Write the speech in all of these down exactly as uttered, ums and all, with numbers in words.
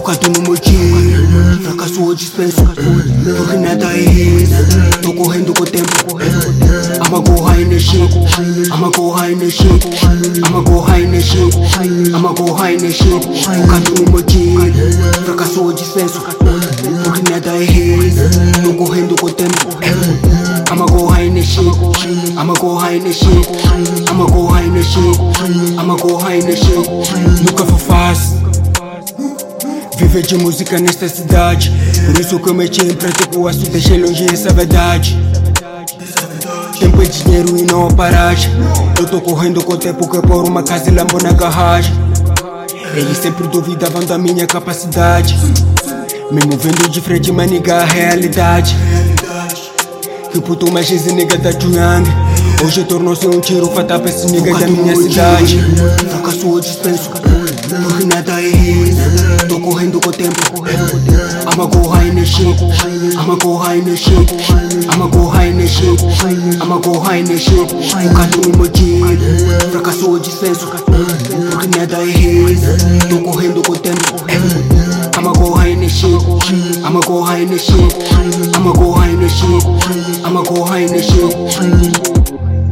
focado no motivo, fracasso ou dispenso, porque nada é isso. Tô correndo com o tempo, I'ma go high nesse shit, I'ma go high nesse shit, I'ma go high nesse shit, I'ma go high nesse shit. Focado no motivo, fracasso ou dispenso, porque nada é isso. Tô correndo com o tempo, I'ma go high nesse shit, I'ma go high nesse shit, I'ma go high nesse shit, I'ma go high nesse shit. Nunca foi fácil viver de música nesta cidade, por isso que eu meti em preto com o aço, deixei longe essa verdade. Tempo é dinheiro e não a paragem. Eu tô correndo com o tempo que por uma casa e lambo na garagem. Eles sempre duvidavam da minha capacidade, me movendo de frente, maniga a realidade. Que puto mais esse nigga da Junhang, hoje tornou-se um tiro fatal pra esse nigga da minha cidade. Fracasso ou dispenso, porque nada é isso. Tô correndo com o tempo, I'ma go high nesse shit, I'ma go high nesse shit, I'ma go high nesse shit, I'ma go high nesse shit. Focado no motivo, fracasso ou dispenso, porque nada é isso. Tô correndo com o tempo, I'ma go high nesse shit, I'ma go high nesse shit, I'ma go high nesse shit, I'ma go high nesse shit.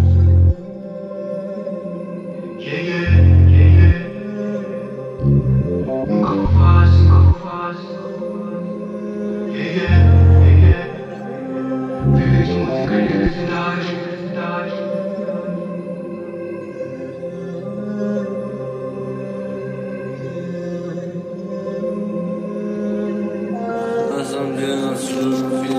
Nunca foi fácil, nunca foi fácil. Yeah, yeah, yeah. Viver de música e diversidade, diversidade. Nós somos de nosso